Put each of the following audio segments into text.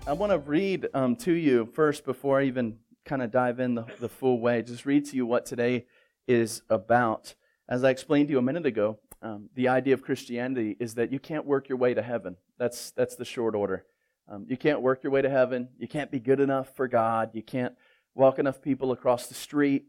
I want to read to you first before I even kind of dive in the full way. Just read to you what today is about. As I explained to you a minute ago, the idea of Christianity is that you can't work your way to heaven. That's the short order. You can't work your way to heaven. You can't be good enough for God. You can't walk enough people across the street.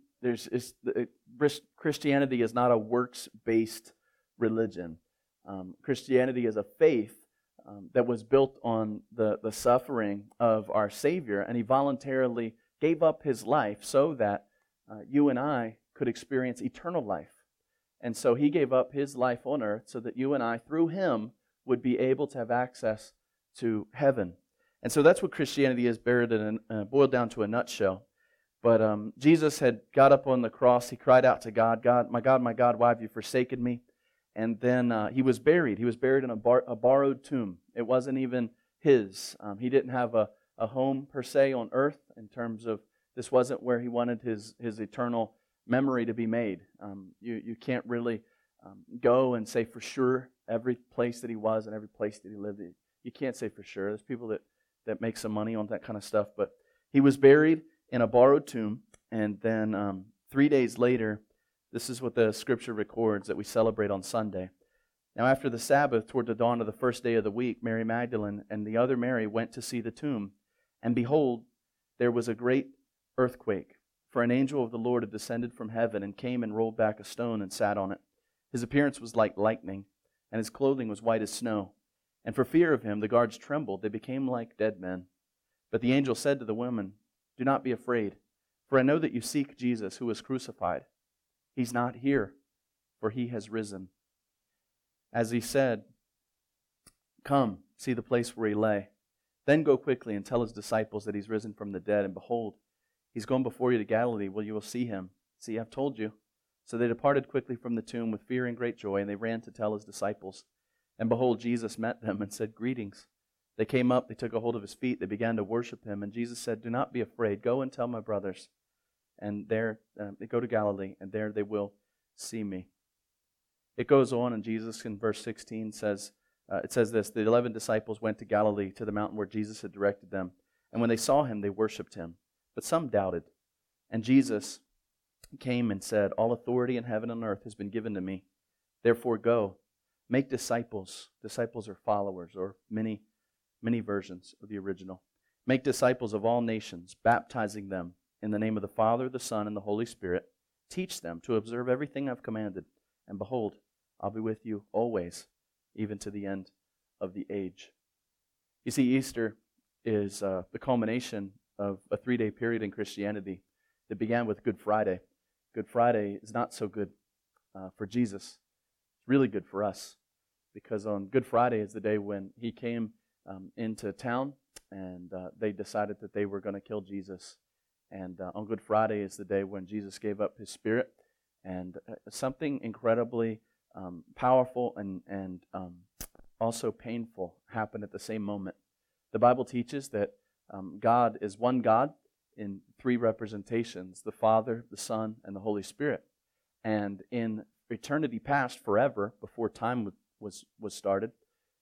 Christianity is not a works-based religion. Christianity is a faith that was built on the suffering of our Savior, and He voluntarily gave up His life so that you and I could experience eternal life. And so He gave up His life on earth so that you and I, through Him, would be able to have access to heaven. And so that's what Christianity is, boiled down to a nutshell. But Jesus had got up on the cross. He cried out to God, my God, why have you forsaken me? And then He was buried. He was buried in a borrowed tomb. It wasn't even His. He didn't have a home per se on earth in terms of this wasn't where He wanted His eternal memory to be made. You can't really go and say for sure every place that He was and every place that He lived. You can't say for sure. There's people that make some money on that kind of stuff. But He was buried in a borrowed tomb. And then 3 days later, this is what the Scripture records that we celebrate on Sunday. Now after the Sabbath, toward the dawn of the first day of the week, Mary Magdalene and the other Mary went to see the tomb. And behold, there was a great earthquake. For an angel of the Lord had descended from heaven and came and rolled back a stone and sat on it. His appearance was like lightning, and His clothing was white as snow. And for fear of Him, the guards trembled. They became like dead men. But the angel said to the women, "Do not be afraid, for I know that you seek Jesus who was crucified. He's not here, for He has risen. As He said, come, see the place where He lay. Then go quickly and tell His disciples that He's risen from the dead. And behold, He's gone before you to Galilee, where you will see Him. See, I've told you." So they departed quickly from the tomb with fear and great joy, and they ran to tell His disciples. And behold, Jesus met them and said, "Greetings." They came up, they took a hold of His feet, they began to worship Him. And Jesus said, "Do not be afraid. Go and tell my brothers." And there they go to Galilee, and there they will see me. It goes on, and Jesus in verse 16 says, it says this, the 11 disciples went to Galilee, to the mountain where Jesus had directed them. And when they saw Him, they worshipped Him. But some doubted. And Jesus came and said, "All authority in heaven and earth has been given to me. Therefore go, make disciples." Disciples are followers, or many versions of the original. "Make disciples of all nations, baptizing them in the name of the Father, the Son, and the Holy Spirit. Teach them to observe everything I've commanded. And behold, I'll be with you always, even to the end of the age." You see, Easter is the culmination of a 3-day period in Christianity that began with Good Friday. Good Friday is not so good for Jesus. It's really good for us, because on Good Friday is the day when He came into town, and they decided that they were going to kill Jesus. And on Good Friday is the day when Jesus gave up His Spirit, and something incredibly powerful and also painful happened at the same moment. The Bible teaches that God is one God in 3 representations: the Father, the Son, and the Holy Spirit. And in eternity past, forever, before time was started,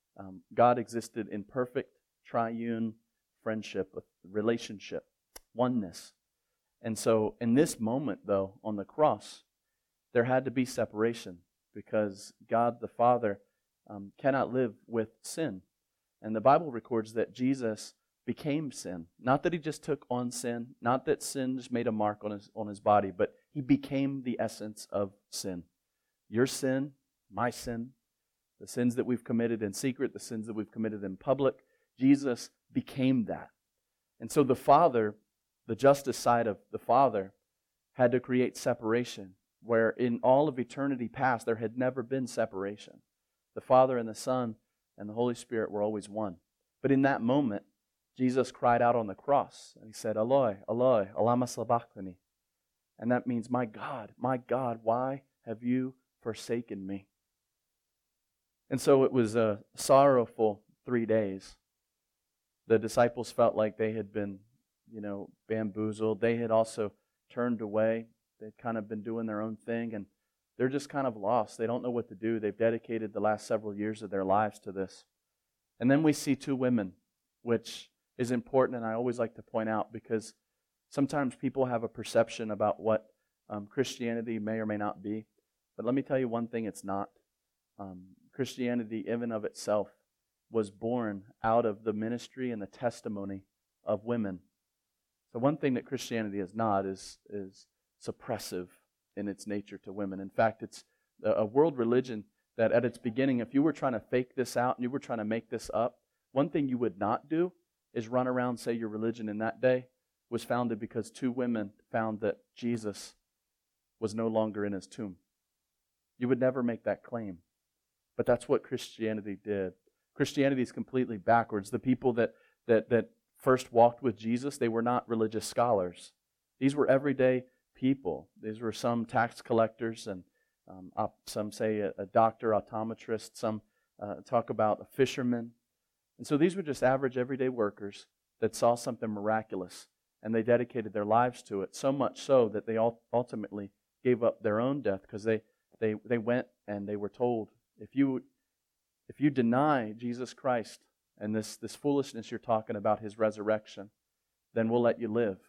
God existed in perfect triune friendship, relationship, oneness. And so in this moment, though, on the cross, there had to be separation, because God the Father cannot live with sin. And the Bible records that Jesus became sin. Not that He just took on sin, not that sin just made a mark on his body, but He became the essence of sin. Your sin, my sin, the sins that we've committed in secret, the sins that we've committed in public, Jesus became that. And so the Father, the justice side of the Father, had to create separation, where in all of eternity past there had never been separation. The Father and the Son and the Holy Spirit were always one. But in that moment, Jesus cried out on the cross, and He said, "Eloi, Eloi, lama sabachthani." And that means, my God, why have you forsaken me?" And so it was a sorrowful 3 days. The disciples felt like they had been, bamboozled. They had also turned away. They'd kind of been doing their own thing, and they're just kind of lost. They don't know what to do. They've dedicated the last several years of their lives to this. And then we see 2 women, which is important, and I always like to point out, because sometimes people have a perception about what Christianity may or may not be. But let me tell you one thing it's not. Christianity, even of itself, was born out of the ministry and the testimony of women. So one thing that Christianity is not is suppressive in its nature to women. In fact, it's a world religion that at its beginning, if you were trying to fake this out and you were trying to make this up, one thing you would not do is run around and say your religion in that day was founded because two women found that Jesus was no longer in his tomb. You would never make that claim. But that's what Christianity did. Christianity is completely backwards. The people that first walked with Jesus, they were not religious scholars. These were everyday people. These were some tax collectors, and some say a doctor, optometrist. Some talk about a fisherman. And so these were just average everyday workers that saw something miraculous, and they dedicated their lives to it, so much so that they ultimately gave up their own death, because they went and they were told, if you deny Jesus Christ and this foolishness you're talking about, his resurrection, then we'll let you live.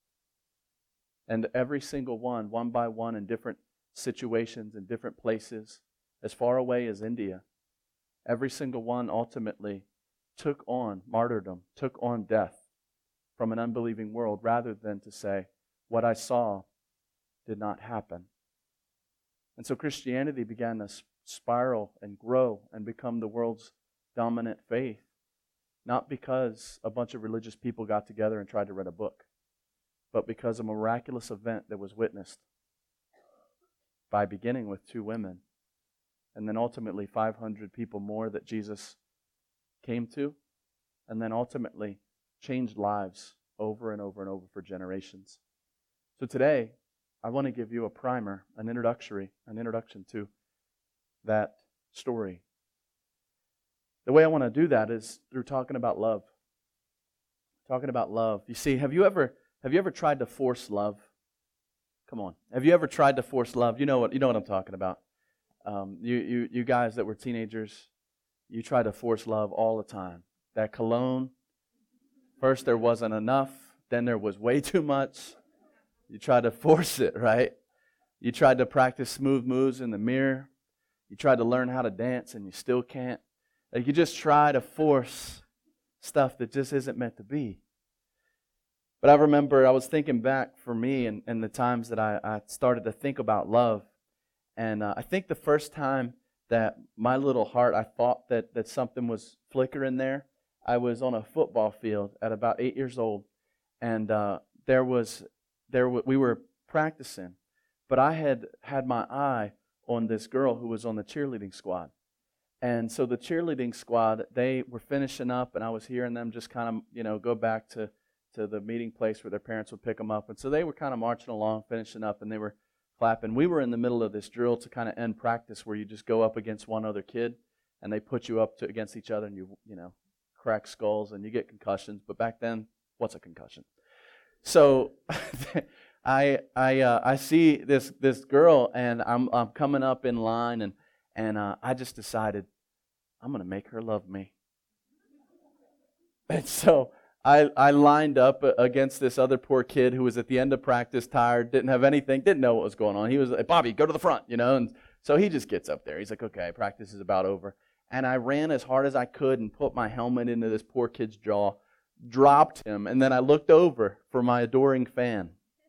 And every single one by one, in different situations, in different places, as far away as India, every single one ultimately took on martyrdom, took on death from an unbelieving world, rather than to say, what I saw did not happen. And so Christianity began to spiral and grow and become the world's dominant faith, not because a bunch of religious people got together and tried to write a book, but because of a miraculous event that was witnessed by beginning with two women, and then ultimately 500 people more that Jesus came to, and then ultimately changed lives over and over and over for generations. So today, I want to give you a primer, an introduction to that story. The way I want to do that is through talking about love. Talking about love. You see, have you ever tried to force love? Come on. Have you ever tried to force love? You know what I'm talking about. You guys that were teenagers, you tried to force love all the time. That cologne, first there wasn't enough, then there was way too much. You tried to force it, right? You tried to practice smooth moves in the mirror. You tried to learn how to dance and you still can't. Like, you just try to force stuff that just isn't meant to be. But I remember I was thinking back for me and the times that I started to think about love. And I think the first time that my little heart, I thought that something was flickering there, I was on a football field at about 8 years old. And we were practicing. But I had my eye on this girl who was on the cheerleading squad. And so the cheerleading squad, they were finishing up, and I was hearing them just kind of, go back to the meeting place where their parents would pick them up. And so they were kind of marching along, finishing up, and they were clapping. We were in the middle of this drill to kind of end practice, where you just go up against one other kid, and they put you up against each other, and you crack skulls, and you get concussions. But back then, what's a concussion? So I see this girl, and I'm coming up in line, and I just decided I'm going to make her love me. And so I lined up against this other poor kid who was at the end of practice, tired, didn't have anything, didn't know what was going on. He was like, Bobby, go to the front, And so he just gets up there. He's like, okay, practice is about over. And I ran as hard as I could and put my helmet into this poor kid's jaw, dropped him, and then I looked over for my adoring fan.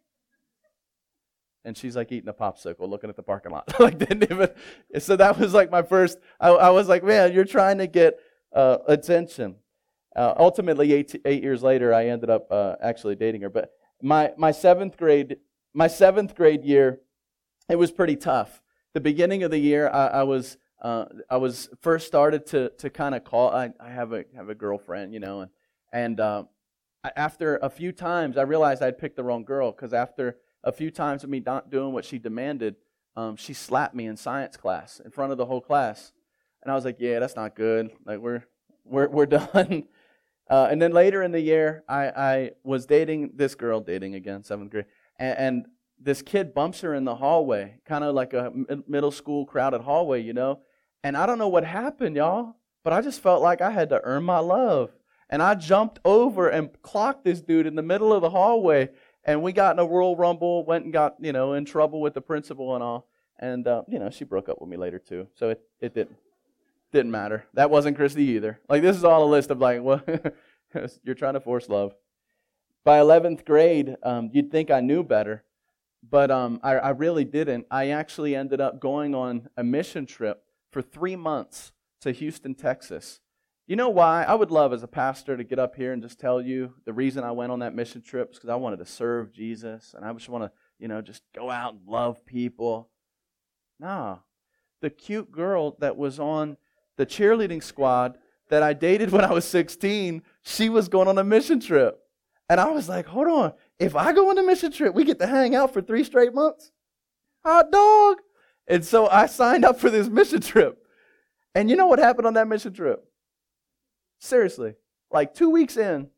And she's like eating a popsicle, looking at the parking lot. So that was like my first, I was like, man, you're trying to get attention. Ultimately, 8 years later, I ended up actually dating her. But my seventh grade year, it was pretty tough. The beginning of the year, I was first started to kind of call. I have a girlfriend, and after a few times, I realized I'd picked the wrong girl, because after a few times of me not doing what she demanded, she slapped me in science class in front of the whole class, and I was like, "Yeah, that's not good. Like we're done." And then later in the year, I was dating this girl, again, 7th grade, and this kid bumps her in the hallway, kind of like a middle school crowded hallway, And I don't know what happened, y'all, but I just felt like I had to earn my love. And I jumped over and clocked this dude in the middle of the hallway. And we got in a Royal Rumble, went and got, in trouble with the principal and all. And, she broke up with me later too. So it didn't matter. That wasn't Christy either. Like, this is all a list of like, well, you're trying to force love. By 11th grade, you'd think I knew better. But I really didn't. I actually ended up going on a mission trip for 3 months to Houston, Texas. You know why? I would love as a pastor to get up here and just tell you the reason I went on that mission trip is because I wanted to serve Jesus. And I just want to, just go out and love people. Nah. The cute girl that was on the cheerleading squad that I dated when I was 16, she was going on a mission trip. And I was like, hold on. If I go on a mission trip, we get to hang out for 3 straight months? Hot dog! And so I signed up for this mission trip. And you know what happened on that mission trip? Seriously. Like 2 weeks in,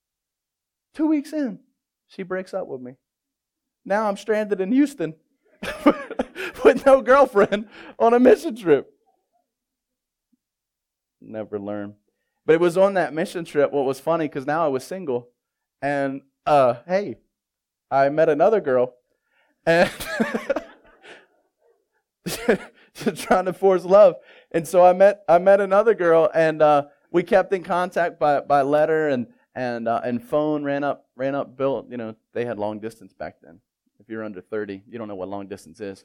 she breaks up with me. Now I'm stranded in Houston with no girlfriend on a mission trip. Never learn. But it was on that mission trip. What was funny, because now I was single. And, hey, I met another girl. And trying to force love. And so I met another girl, and we kept in contact by letter and phone. Ran up. Built. They had long distance back then. If you're under 30, you don't know what long distance is.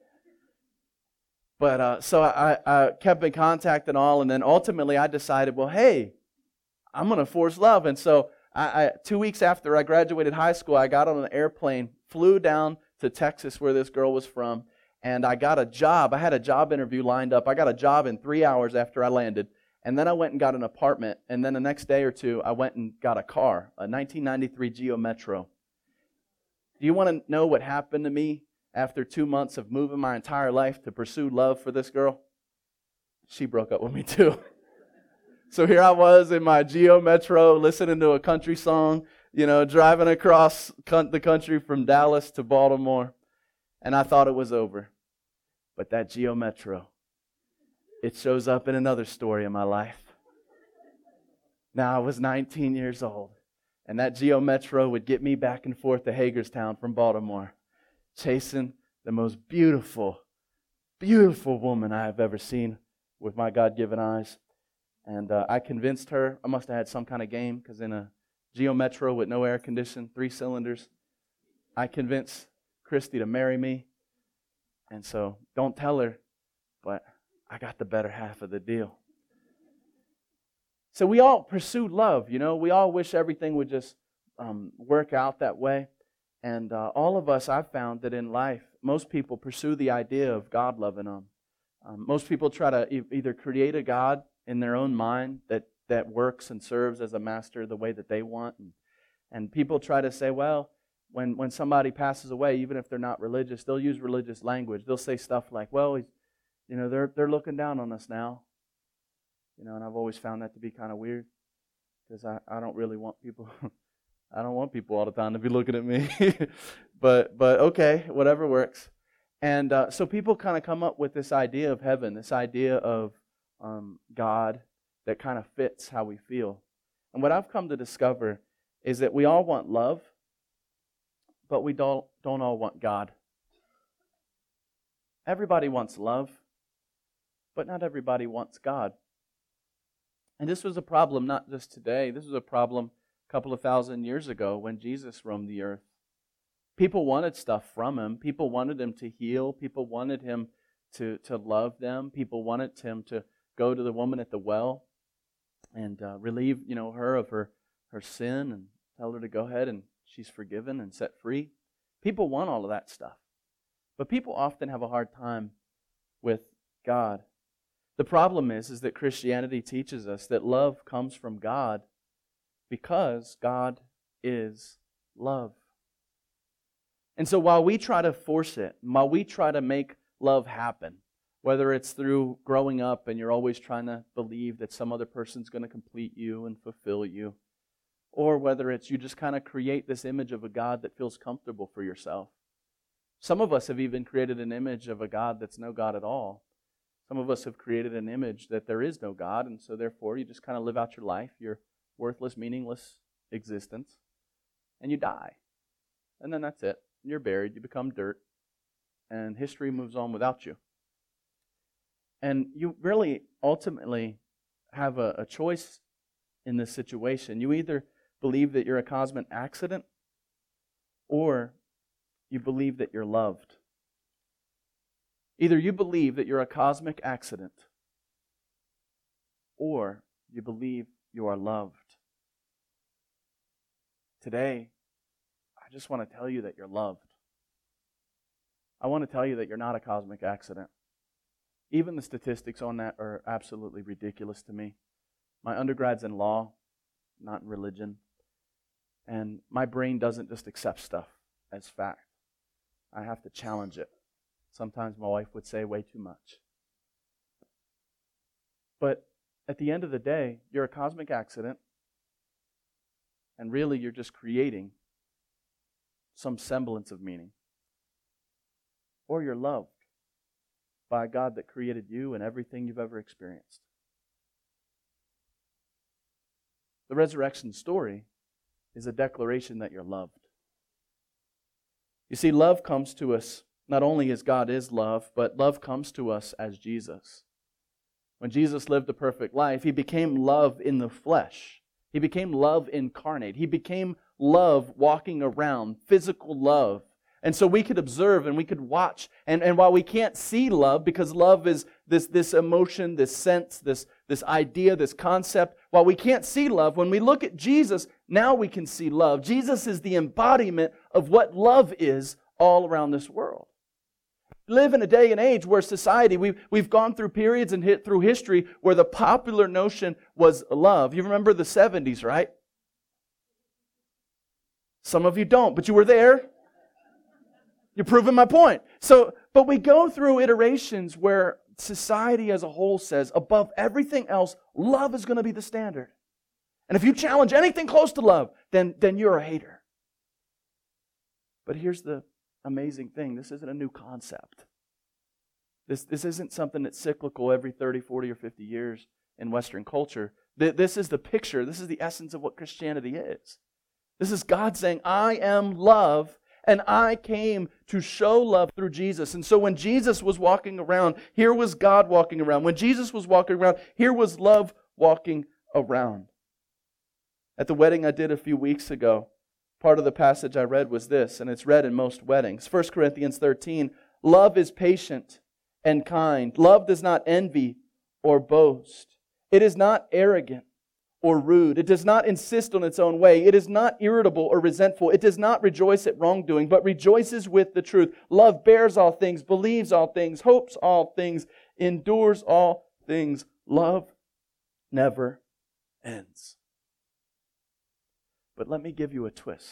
But so I kept in contact and all, and then ultimately I decided, well, hey, I'm going to force love. And so I 2 weeks after I graduated high school, I got on an airplane, flew down to Texas where this girl was from, and I got a job. I had a job interview lined up. I got a job in 3 hours after I landed, and then I went and got an apartment, and then the next day or two, I went and got a car, a 1993 Geo Metro. Do you want to know what happened to me after 2 months of moving my entire life to pursue love for this girl? She broke up with me too. So here I was in my Geo Metro listening to a country song, driving across the country from Dallas to Baltimore, and I thought it was over. But that Geo Metro, it shows up in another story in my life. Now I was 19 years old, and that Geo Metro would get me back and forth to Hagerstown from Baltimore, chasing the most beautiful, beautiful woman I have ever seen with my God-given eyes. And I convinced her. I must have had some kind of game, because in a Geo Metro with no air conditioning, 3 cylinders, I convinced Christy to marry me. And so don't tell her, but I got the better half of the deal. So we all pursue love, We all wish everything would just work out that way. And all of us, I've found that in life, most people pursue the idea of God loving them. Most people try to either create a God in their own mind that works and serves as a master the way that they want. And people try to say, well, when somebody passes away, even if they're not religious, they'll use religious language. They'll say stuff like, well, they're looking down on us now. And I've always found that to be kind of weird, because I don't really want people, I don't want people all the time to be looking at me. but okay, whatever works. And so people kind of come up with this idea of heaven, this idea of God that kind of fits how we feel. And what I've come to discover is that we all want love, but we don't all want God. Everybody wants love, but not everybody wants God. And this was a problem not just today. This was a problem a couple of thousand years ago when Jesus roamed the earth. People wanted stuff from Him. People wanted Him to heal. People wanted Him to love them. People wanted Him to go to the woman at the well and relieve, her of her sin and tell her to go ahead and she's forgiven and set free. People want all of that stuff. But people often have a hard time with God. The problem is that Christianity teaches us that love comes from God because God is love. And so while we try to force it, while we try to make love happen, whether it's through growing up and you're always trying to believe that some other person's going to complete you and fulfill you, or whether it's you just kind of create this image of a God that feels comfortable for yourself. Some of us have even created an image of a God that's no God at all. Some of us have created an image that there is no God, and so therefore you just kind of live out your life. You're worthless, meaningless existence, and you die. And then that's it. You're buried, you become dirt, and history moves on without you. And you really ultimately have a choice in this situation. You either believe that you're a cosmic accident, or you believe that you're loved. Either you believe that you're a cosmic accident, or you believe you are loved. Today, I just want to tell you that you're loved. I want to tell you that you're not a cosmic accident. Even the statistics on that are absolutely ridiculous to me. My undergrad's in law, not in religion. And my brain doesn't just accept stuff as fact. I have to challenge it. Sometimes my wife would say way too much. But at the end of the day, you're a cosmic accident. And really, you're just creating some semblance of meaning. Or you're loved by a God that created you and everything you've ever experienced. The resurrection story is a declaration that you're loved. You see, love comes to us not only as God is love, but love comes to us as Jesus. When Jesus lived a perfect life, He became love in the flesh. He became love incarnate. He became love walking around, physical love. And so we could observe and we could watch. And while we can't see love, because love is this emotion, this sense, this idea, this concept, while we can't see love, when we look at Jesus, now we can see love. Jesus is the embodiment of what love is all around this world. We live in a day and age where society, we've gone through periods and hit through history where the popular notion was love. You remember the 70s, right? Some of you don't, but you were there. You're proving my point. But we go through iterations where society as a whole says, above everything else, love is going to be the standard. And if you challenge anything close to love, then you're a hater. But here's the amazing thing. This isn't a new concept. This isn't something that's cyclical every 30, 40, or 50 years in Western culture. This is the picture. This is the essence of what Christianity is. This is God saying, I am love, and I came to show love through Jesus. And so when Jesus was walking around, here was God walking around. When Jesus was walking around, here was love walking around. At the wedding I did a few weeks ago, part of the passage I read was this, and it's read in most weddings. 1 Corinthians 13, love is patient and kind. Love does not envy or boast. It is not arrogant or rude. It does not insist on its own way. It is not irritable or resentful. It does not rejoice at wrongdoing, but rejoices with the truth. Love bears all things, believes all things, hopes all things, endures all things. Love never ends. But let me give you a twist.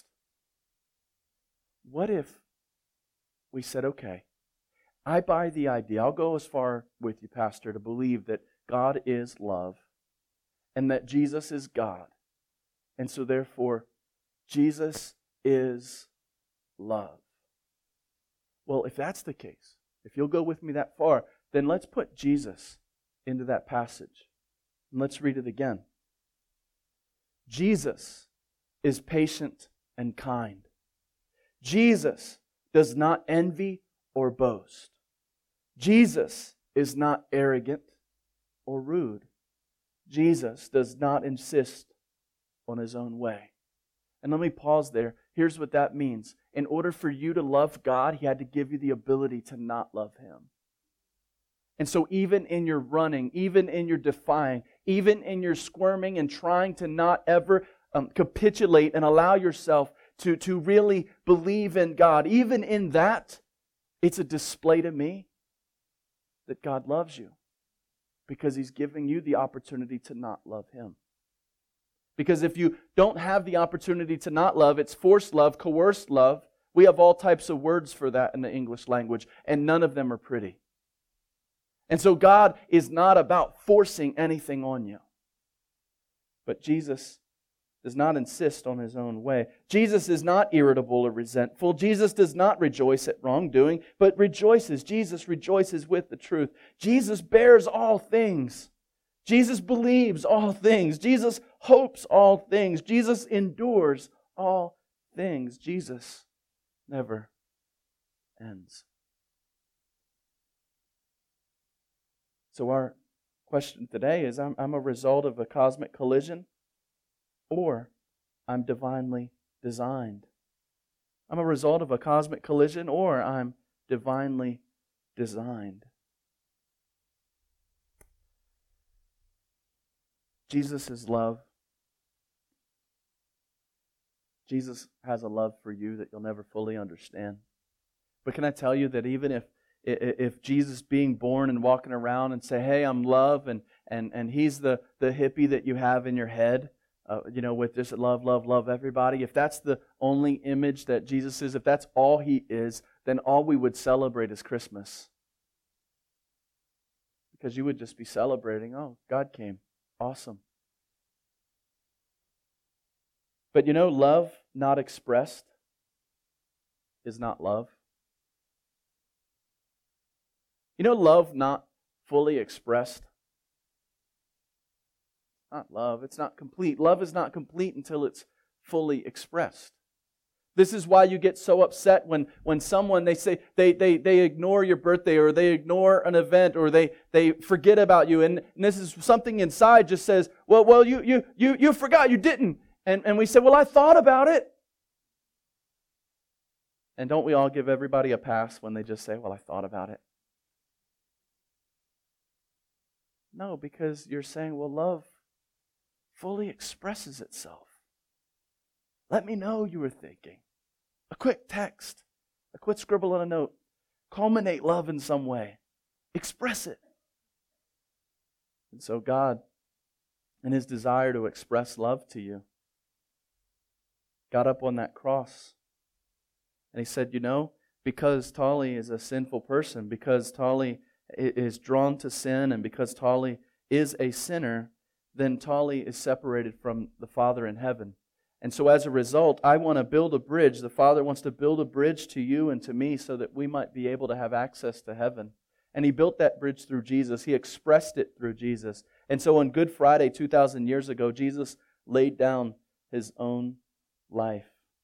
What if we said, okay, I buy the idea, I'll go as far with you, Pastor, to believe that God is love, and that Jesus is God. And so therefore, Jesus is love. Well, if that's the case, if you'll go with me that far, then let's put Jesus into that passage. And let's read it again. Jesus is patient and kind. Jesus does not envy or boast. Jesus is not arrogant or rude. Jesus does not insist on His own way. And let me pause there. Here's what that means. In order for you to love God, He had to give you the ability to not love Him. And so even in your running, even in your defying, even in your squirming and trying to not ever capitulate and allow yourself to really believe in God, even in that, it's a display to me that God loves you. Because He's giving you the opportunity to not love Him. Because if you don't have the opportunity to not love, it's forced love, coerced love. We have all types of words for that in the English language, and none of them are pretty. And so God is not about forcing anything on you. But Jesus does not insist on His own way. Jesus is not irritable or resentful. Jesus does not rejoice at wrongdoing, but rejoices. Jesus rejoices with the truth. Jesus bears all things. Jesus believes all things. Jesus hopes all things. Jesus endures all things. Jesus never ends. So our question today is, I'm a result of a cosmic collision, or I'm divinely designed. I'm a result of a cosmic collision, or I'm divinely designed. Jesus is love. Jesus has a love for you that you'll never fully understand. But can I tell you that even if Jesus being born and walking around and say, hey, I'm love, and He's the hippie that you have in your head, with this love, love, love everybody, if that's the only image that Jesus is, if that's all He is, then all we would celebrate is Christmas. Because you would just be celebrating, oh, God came. Awesome. But love not expressed is not love. Love not fully expressed, not love. It's not complete. Love is not complete until it's fully expressed. This is why you get so upset when someone, they say, they ignore your birthday, or they ignore an event, or they forget about you. And this is something inside just says, well, you forgot, you didn't. And we say, well, I thought about it. And don't we all give everybody a pass when they just say, well, I thought about it? No, because you're saying, well, love fully expresses itself. Let me know you were thinking. A quick text, a quick scribble on a note. Culminate love in some way. Express it. And so God, in His desire to express love to you, got up on that cross. And He said, because Tali is a sinful person, because Tali is drawn to sin, and because Tali is a sinner, then Tali is separated from the Father in heaven. And so as a result, I want to build a bridge. The Father wants to build a bridge to you and to me so that we might be able to have access to heaven. And He built that bridge through Jesus. He expressed it through Jesus. And so on Good Friday, 2,000 years ago, Jesus laid down His own life.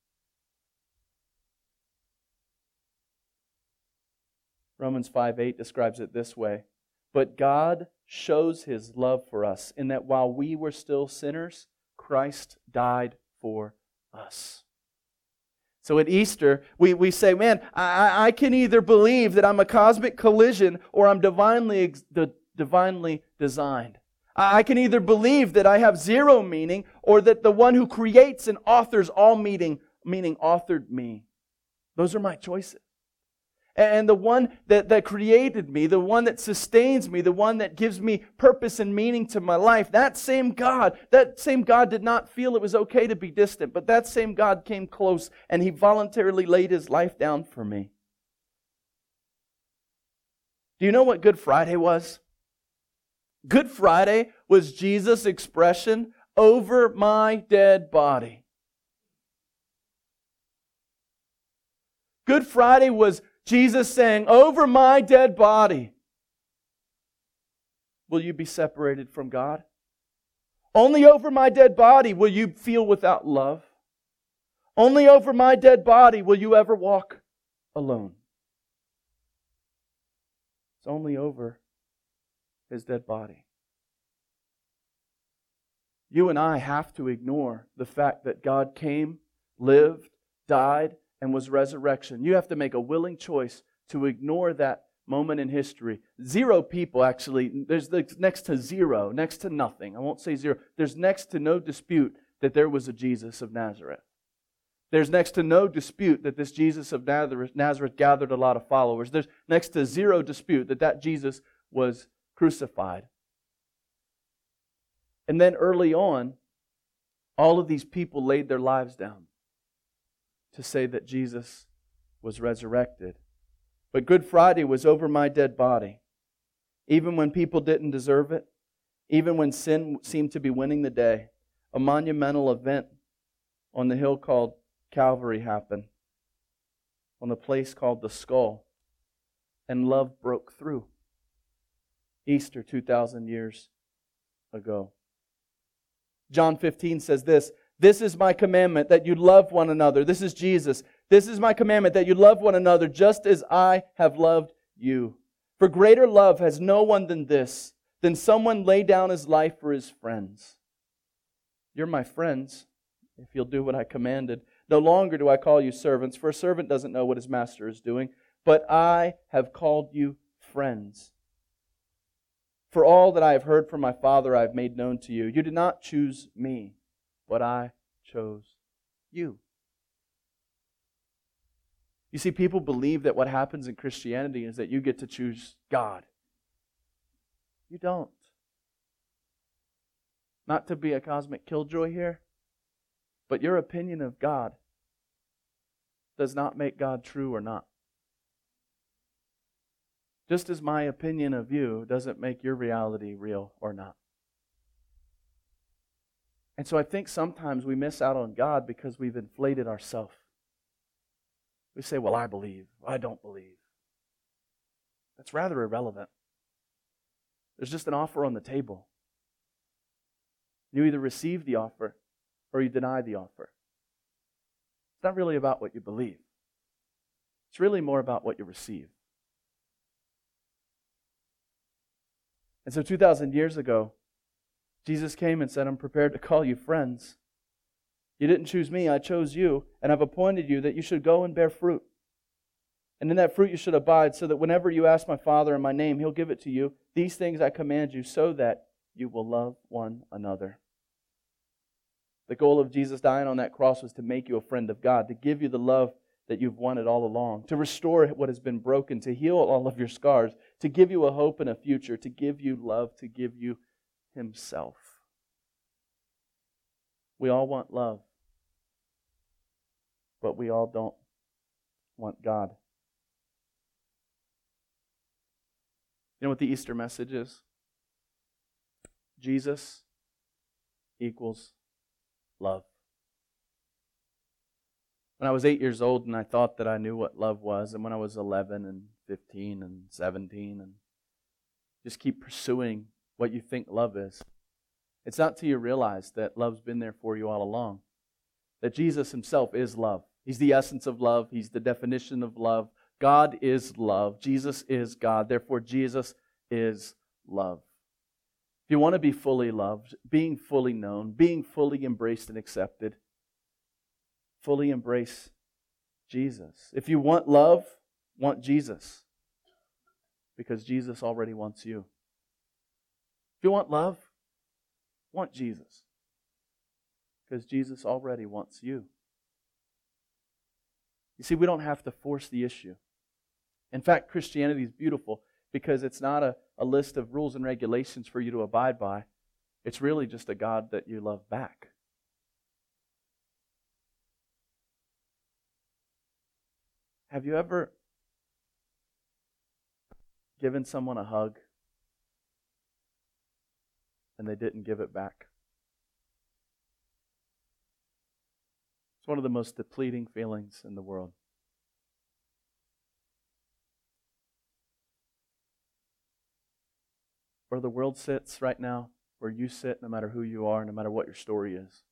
Romans 5:8 describes it this way. But God shows His love for us in that while we were still sinners, Christ died for us. So at Easter, we say, man, I can either believe that I'm a cosmic collision or I'm divinely designed. I can either believe that I have zero meaning or that the one who creates and authors all meaning authored me. Those are my choices. And the one that created me, the one that sustains me, the one that gives me purpose and meaning to my life, that same God did not feel it was okay to be distant, but that same God came close and He voluntarily laid His life down for me. Do you know what Good Friday was? Good Friday was Jesus' expression, over my dead body. Good Friday was Jesus saying, over my dead body, will you be separated from God? Only over my dead body will you feel without love. Only over my dead body will you ever walk alone. It's only over His dead body. You and I have to ignore the fact that God came, lived, died, and was resurrection. You have to make a willing choice to ignore that moment in history. Zero people actually, there's next to zero, next to nothing. I won't say zero. There's next to no dispute that there was a Jesus of Nazareth. There's next to no dispute that this Jesus of Nazareth gathered a lot of followers. There's next to zero dispute that Jesus was crucified. And then early on, all of these people laid their lives down to say that Jesus was resurrected. But Good Friday was over my dead body. Even when people didn't deserve it, even when sin seemed to be winning the day, a monumental event on the hill called Calvary happened, on the place called the Skull, and love broke through. Easter 2,000 years ago. John 15 says this, "This is my commandment, that you love one another." This is Jesus. "This is my commandment, that you love one another just as I have loved you. For greater love has no one than this, than someone lay down his life for his friends. You're my friends, if you'll do what I commanded. No longer do I call you servants, for a servant doesn't know what his master is doing, but I have called you friends. For all that I have heard from my Father I have made known to you. You did not choose me, but I chose you." You see, people believe that what happens in Christianity is that you get to choose God. You don't. Not to be a cosmic killjoy here, but your opinion of God does not make God true or not. Just as my opinion of you doesn't make your reality real or not. And so I think sometimes we miss out on God because we've inflated ourselves. We say, well, I believe, I don't believe. That's rather irrelevant. There's just an offer on the table. You either receive the offer or you deny the offer. It's not really about what you believe. It's really more about what you receive. And so 2,000 years ago, Jesus came and said, "I'm prepared to call you friends. You didn't choose me, I chose you, and I've appointed you that you should go and bear fruit. And in that fruit you should abide, so that whenever you ask my Father in my name, He'll give it to you. These things I command you, so that you will love one another." The goal of Jesus dying on that cross was to make you a friend of God, to give you the love that you've wanted all along, to restore what has been broken, to heal all of your scars, to give you a hope and a future, to give you love, to give you Himself. We all want love, but we all don't want God. You know what the Easter message is? Jesus equals love. When I was 8 years old and I thought that I knew what love was, and when I was 11 and 15 and 17, and just keep pursuing what you think love is, it's not till you realize that love's been there for you all along. That Jesus Himself is love. He's the essence of love. He's the definition of love. God is love. Jesus is God. Therefore, Jesus is love. If you want to be fully loved, being fully known, being fully embraced and accepted, fully embrace Jesus. If you want love, want Jesus. Because Jesus already wants you. If you want love, want Jesus. Because Jesus already wants you. You see, we don't have to force the issue. In fact, Christianity is beautiful because it's not a list of rules and regulations for you to abide by. It's really just a God that you love back. Have you ever given someone a hug and they didn't give it back? It's one of the most depleting feelings in the world. Where the world sits right now, where you sit, no matter who you are, no matter what your story is.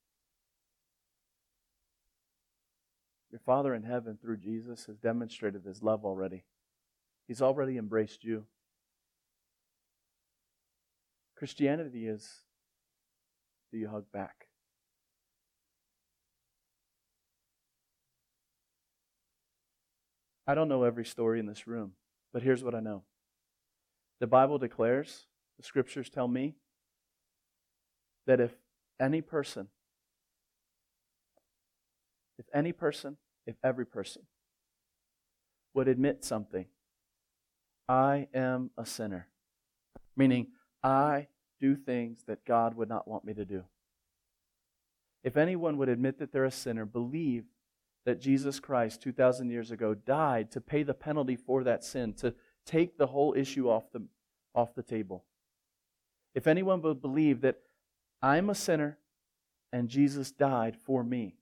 Your Father in heaven, through Jesus, has demonstrated His love already. He's already embraced you. Christianity is, do you hug back? I don't know every story in this room, but here's what I know. The Bible declares, the Scriptures tell me, that if every person, if every person would admit something, I am a sinner, meaning I do things that God would not want me to do. If anyone would admit that they're a sinner, believe that Jesus Christ 2,000 years ago died to pay the penalty for that sin, to take the whole issue off the table. If anyone would believe that I'm a sinner and Jesus died for me.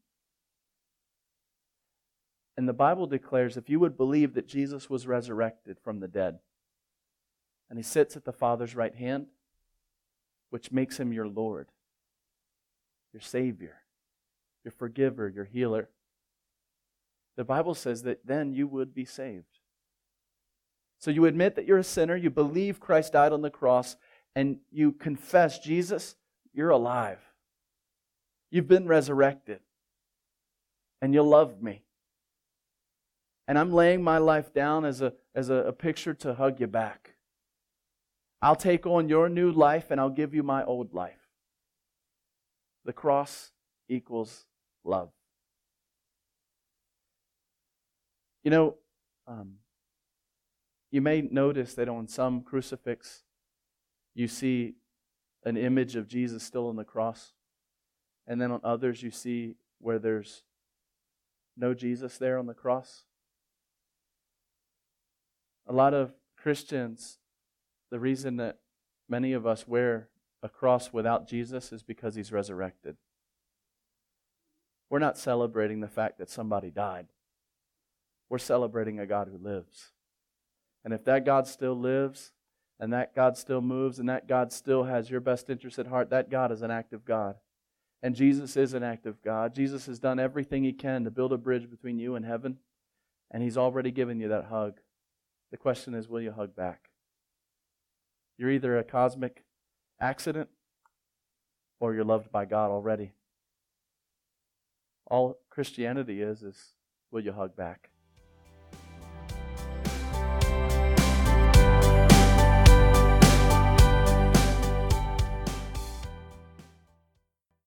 And the Bible declares if you would believe that Jesus was resurrected from the dead and He sits at the Father's right hand, which makes him your Lord, your Savior, your forgiver, your healer, the Bible says that then you would be saved. So you admit that you're a sinner, you believe Christ died on the cross, and you confess, Jesus, you're alive. You've been resurrected. And you love me. And I'm laying my life down as a picture to hug you back. I'll take on your new life and I'll give you my old life. The cross equals love. You know, you may notice that on some crucifix, you see an image of Jesus still on the cross. And then on others, you see where there's no Jesus there on the cross. A lot of Christians, the reason that many of us wear a cross without Jesus is because He's resurrected. We're not celebrating the fact that somebody died. We're celebrating a God who lives. And if that God still lives, and that God still moves, and that God still has your best interest at heart, that God is an active God. And Jesus is an active God. Jesus has done everything He can to build a bridge between you and heaven, and He's already given you that hug. The question is, will you hug back? You're either a cosmic accident, or you're loved by God already. All Christianity is will you hug back?